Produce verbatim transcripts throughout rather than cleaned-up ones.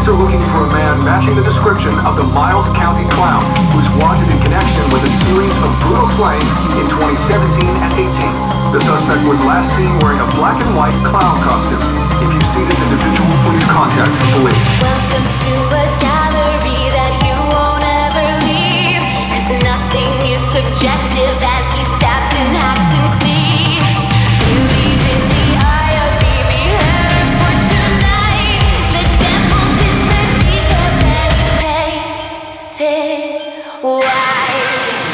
Police are looking for a man matching the description of the Miles County clown who's wanted in connection with a series of brutal slayings in twenty seventeen and eighteen. The suspect was last seen wearing a black and white clown costume. If you see this individual, please contact the police. Welcome to a gallery that you won't ever leave, 'cause nothing is subjective as he stabs and hacks and cleaves. Beauty's in the eye of the beheader for tonight. The devil's in the details that he painted white.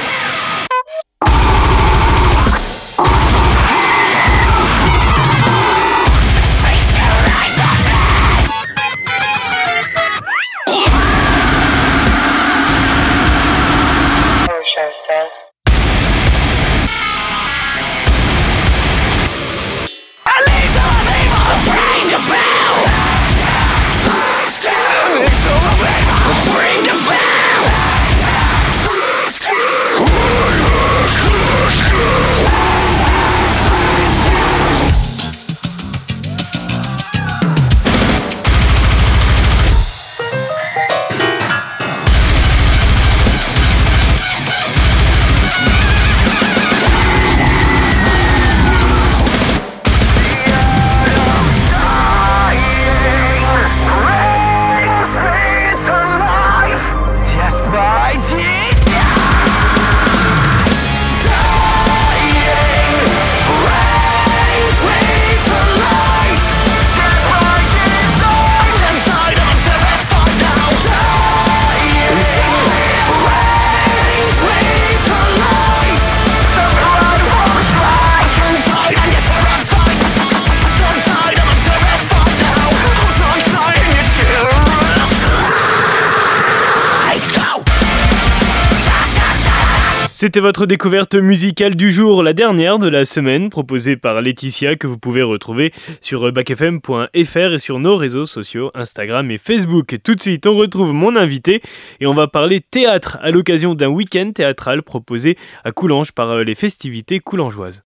C'était votre découverte musicale du jour, la dernière de la semaine, proposée par Laetitia, que vous pouvez retrouver sur bac f m point f r et sur nos réseaux sociaux, Instagram et Facebook. Tout de suite, on retrouve mon invité et on va parler théâtre à l'occasion d'un week-end théâtral proposé à Coulanges par les festivités coulangeoises.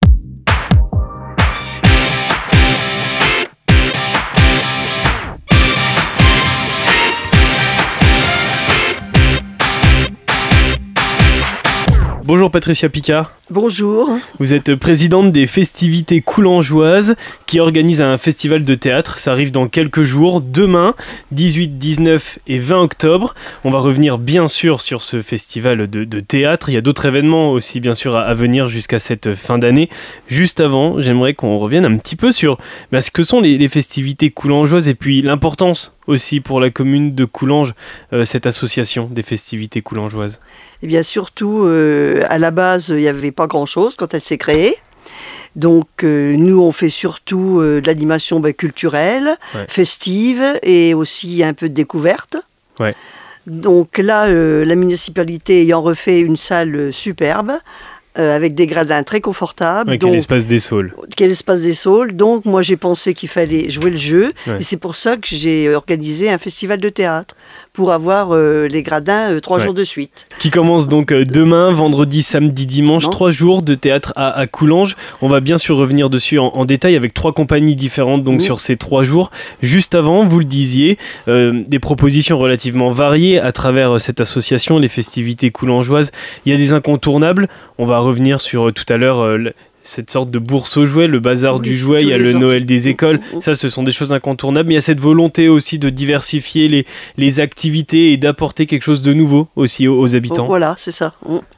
Bonjour Patricia Picard. Bonjour. Vous êtes présidente des festivités coulangeoises qui organisent un festival de théâtre. Ça arrive dans quelques jours, demain, dix-huit, dix-neuf et vingt octobre. On va revenir bien sûr sur ce festival de, de théâtre. Il y a d'autres événements aussi bien sûr à, à venir jusqu'à cette fin d'année. Juste avant, j'aimerais qu'on revienne un petit peu sur bah, ce que sont les, les festivités coulangeoises et puis l'importance aussi pour la commune de Coulanges, euh, cette association des festivités coulangeoises. Eh bien surtout, euh, à la base, il n'y avait pas grand-chose quand elle s'est créée. Donc euh, nous, on fait surtout euh, de l'animation bah, culturelle, ouais. festive et aussi un peu de découverte. Ouais. Donc là, euh, la municipalité ayant refait une salle superbe, Euh, avec des gradins très confortables. Ouais, qui est l'espace des Saules. Qui est l'espace des Saules. Donc, moi, j'ai pensé qu'il fallait jouer le jeu. Ouais. Et c'est pour ça que j'ai organisé un festival de théâtre pour avoir euh, les gradins euh, trois ouais. jours de suite. Qui commence donc euh, demain, vendredi, samedi, dimanche. Non. Trois jours de théâtre à, à Coulanges. On va bien sûr revenir dessus en, en détail avec trois compagnies différentes donc mmh. sur ces trois jours. Juste avant, vous le disiez, euh, des propositions relativement variées à travers euh, cette association, les festivités coulangeoises. Il y a des incontournables. On va revenir sur euh, tout à l'heure euh, cette sorte de bourse aux jouets, le bazar oui, du jouet, il y a le Noël des écoles, ça ce sont des choses incontournables, mais il y a cette volonté aussi de diversifier les, les activités et d'apporter quelque chose de nouveau aussi aux, aux habitants. Voilà, c'est ça.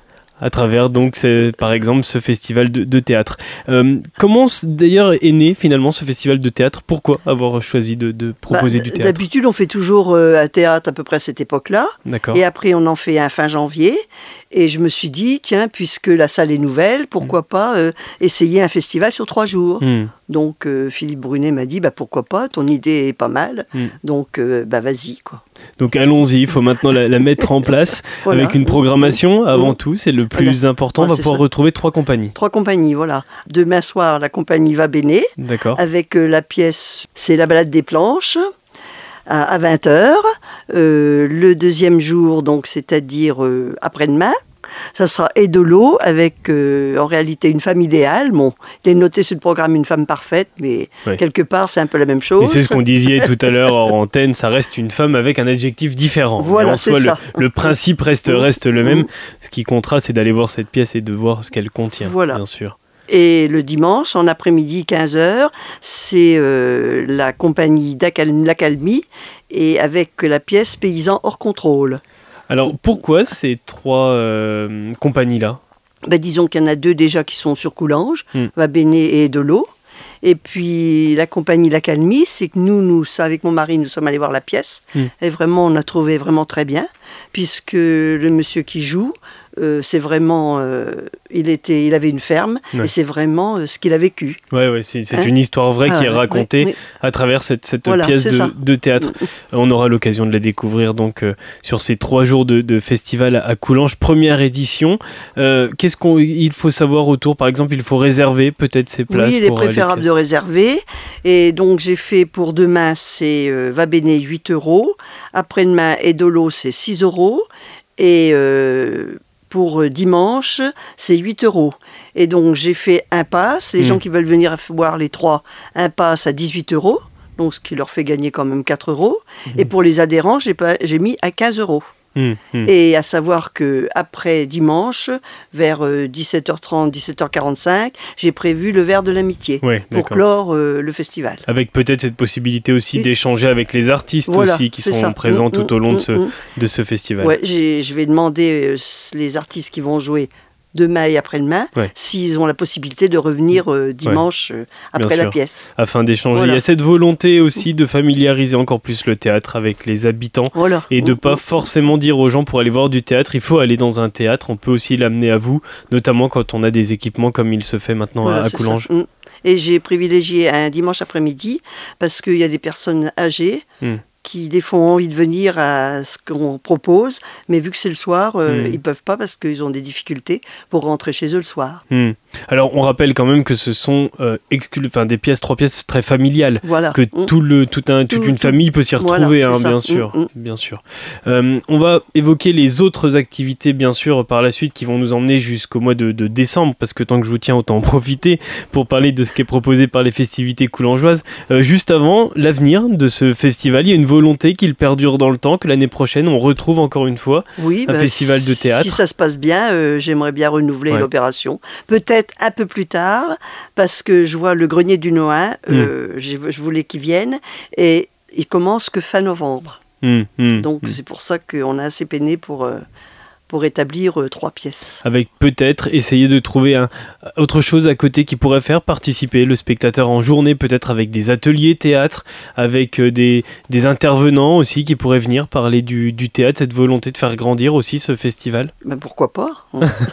À travers donc c'est, par exemple ce festival de, de théâtre. Euh, comment d'ailleurs est né finalement ce festival de théâtre ? Pourquoi avoir choisi de, de proposer bah, du théâtre ? D'habitude on fait toujours euh, un théâtre à peu près à cette époque-là. D'accord. Et après on en fait un fin janvier. Et je me suis dit, tiens, puisque la salle est nouvelle, pourquoi mmh. pas euh, essayer un festival sur trois jours. Mmh. Donc euh, Philippe Brunet m'a dit, bah, pourquoi pas, ton idée est pas mal, mmh. donc euh, bah, vas-y, quoi. Donc allons-y, il faut maintenant la, la mettre en place voilà. avec une programmation avant mmh. tout, c'est le plus voilà. important. Ah, on va pouvoir ça. retrouver trois compagnies. Trois compagnies, voilà. Demain soir, la compagnie Va Bene, D'accord. avec euh, la pièce, c'est La Balade des Planches, à, à vingt heures. Euh, le deuxième jour, donc, c'est-à-dire euh, après-demain, Ça sera et de l'eau avec, euh, en réalité, une femme idéale. Bon, il est noté sur le programme une femme parfaite, mais ouais. quelque part, c'est un peu la même chose. Et c'est ce qu'on disait tout à l'heure en antenne, ça reste une femme avec un adjectif différent. Voilà, en soi, c'est ça. Le, le principe reste, reste le même. Ce qui comptera, c'est d'aller voir cette pièce et de voir ce qu'elle contient, voilà. bien sûr. Et le dimanche, en après-midi, quinze heures, c'est euh, la compagnie L'Accalmie et avec la pièce Paysans hors contrôle. Alors, pourquoi ces trois euh, compagnies-là ? Ben, disons qu'il y en a deux déjà qui sont sur Coulanges, hmm. Vabéné et Delot. Et puis, la compagnie L'Accalmie, c'est que nous, nous, avec mon mari, nous sommes allés voir la pièce. Hmm. Et vraiment, on a trouvé vraiment très bien, puisque le monsieur qui joue, euh, c'est vraiment... Euh, il, était, il avait une ferme, ouais. et c'est vraiment euh, ce qu'il a vécu. Oui, ouais, c'est, c'est hein une histoire vraie ah, qui est racontée ouais, à travers cette, cette voilà, pièce de, de théâtre. On aura l'occasion de la découvrir donc, euh, sur ces trois jours de, de festival à Coulanges. Première édition. Euh, qu'est-ce qu'il faut savoir autour ? Par exemple, il faut réserver peut-être ces places. Oui, il est pour, préférable euh, de réserver. Et donc, j'ai fait pour demain, c'est euh, Vabéné, huit euros. Après-demain, Edolo, c'est six euros. Et euh, pour dimanche, c'est huit euros. Et donc, j'ai fait un pass. Les mmh. gens qui veulent venir voir les trois, un pass à dix-huit euros. Donc, ce qui leur fait gagner quand même quatre euros. Mmh. Et pour les adhérents, j'ai, pas, j'ai mis à quinze euros. Mmh, mmh. Et à savoir qu'après dimanche, vers dix-sept heures trente, dix-sept heures quarante-cinq, j'ai prévu le verre de l'amitié ouais, pour d'accord. clore euh, le festival. Avec peut-être cette possibilité aussi Et... d'échanger avec les artistes voilà, aussi qui sont ça. présents mmh, tout au long mmh, de, ce, mmh. de ce festival. Ouais, j'ai, je vais demander euh, les artistes qui vont jouer demain et après-demain, ouais. s'ils ont la possibilité de revenir euh, dimanche ouais. euh, après la pièce. Afin d'échanger. Voilà. Il y a cette volonté aussi de familiariser encore plus le théâtre avec les habitants voilà. et de ne pas forcément dire aux gens pour aller voir du théâtre, il faut aller dans un théâtre. On peut aussi l'amener à vous, notamment quand on a des équipements comme il se fait maintenant voilà, à, à Coulanges. Ça. Et j'ai privilégié un dimanche après-midi parce qu'il y a des personnes âgées mm. qui des fois ont envie de venir à ce qu'on propose, mais vu que c'est le soir, euh, mmh. ils ne peuvent pas parce qu'ils ont des difficultés pour rentrer chez eux le soir. Mmh. Alors on rappelle quand même que ce sont euh, exclu- enfin, des pièces, trois pièces très familiales, voilà. que mmh. tout le, tout un, toute tout, une famille peut s'y retrouver, voilà, hein, bien sûr. Mmh. Bien sûr. Euh, on va évoquer les autres activités, bien sûr, par la suite, qui vont nous emmener jusqu'au mois de, de décembre, parce que tant que je vous tiens, autant en profiter pour parler de ce qui est proposé par les festivités coulangeoises. Euh, juste avant, l'avenir de ce festival, il y a une volonté qu'il perdure dans le temps, que l'année prochaine on retrouve encore une fois oui, un bah, festival de théâtre. Si ça se passe bien, euh, j'aimerais bien renouveler ouais. l'opération. Peut-être un peu plus tard, parce que je vois le Grenier du Nohain, euh, mm. je voulais qu'il vienne, et il commence que fin novembre. Mm, mm, Donc mm. c'est pour ça qu'on a assez peiné pour... Euh, pour établir euh, trois pièces. Avec peut-être essayer de trouver un, autre chose à côté qui pourrait faire participer le spectateur en journée, peut-être avec des ateliers théâtre, avec euh, des, des intervenants aussi qui pourraient venir parler du, du théâtre, cette volonté de faire grandir aussi ce festival. Ben pourquoi pas.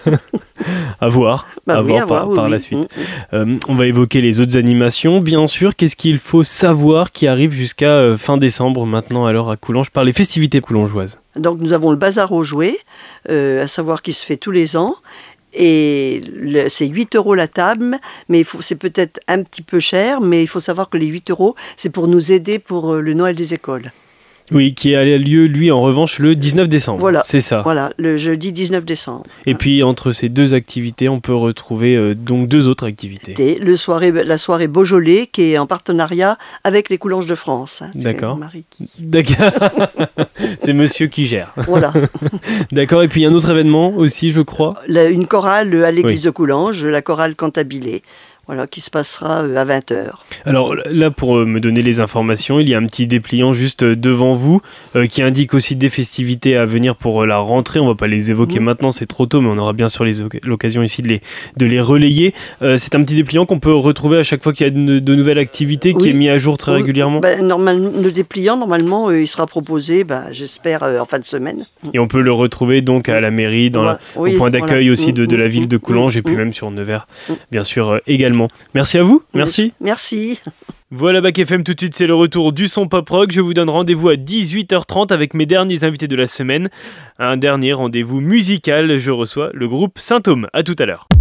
À voir, bah à oui, voir à par, voir, par oui, la oui. suite. Mmh, mmh. Euh, on va évoquer les autres animations, bien sûr. Qu'est-ce qu'il faut savoir qui arrive jusqu'à euh, fin décembre maintenant alors à Coulanges par les festivités coulangeoises ? Donc nous avons le bazar aux jouets, euh, à savoir qui se fait tous les ans. Et le, c'est huit euros la table, mais il faut, c'est peut-être un petit peu cher, mais il faut savoir que les huit euros, c'est pour nous aider pour euh, le Noël des écoles. Oui, qui a lieu, lui, en revanche, le dix-neuf décembre. Voilà, c'est ça. Voilà, le jeudi dix-neuf décembre. Et puis, entre ces deux activités, on peut retrouver euh, donc deux autres activités. Et le soirée, la soirée Beaujolais, qui est en partenariat avec les Coulanges de France. Hein, D'accord. Marie qui... D'accord. C'est monsieur qui gère. Voilà. D'accord, et puis il y a un autre événement aussi, je crois. La, une chorale à l'église oui. de Coulanges, la chorale Cantabile. Voilà, qui se passera à vingt heures. Alors là, pour me donner les informations, il y a un petit dépliant juste devant vous euh, qui indique aussi des festivités à venir pour la rentrée. On ne va pas les évoquer mmh. maintenant, c'est trop tôt, mais on aura bien sûr les, l'occasion ici de les, de les relayer. Euh, c'est un petit dépliant qu'on peut retrouver à chaque fois qu'il y a de, de nouvelles activités, oui. qui est mis à jour très oui. régulièrement. Ben, normal, le dépliant, normalement, euh, il sera proposé, ben, j'espère, euh, en fin de semaine. Et on peut le retrouver donc à la mairie, dans voilà. la, oui, au point d'accueil voilà. aussi de, de la ville de Coulanges, mmh. et puis mmh. même sur Nevers, mmh. bien sûr, euh, également. Merci à vous, merci. Merci. Voilà Bac F M, tout de suite c'est le retour du son pop rock. Je vous donne rendez-vous à dix-huit heures trente avec mes derniers invités de la semaine. Un dernier rendez-vous musical, je reçois le groupe Symptômes. À tout à l'heure.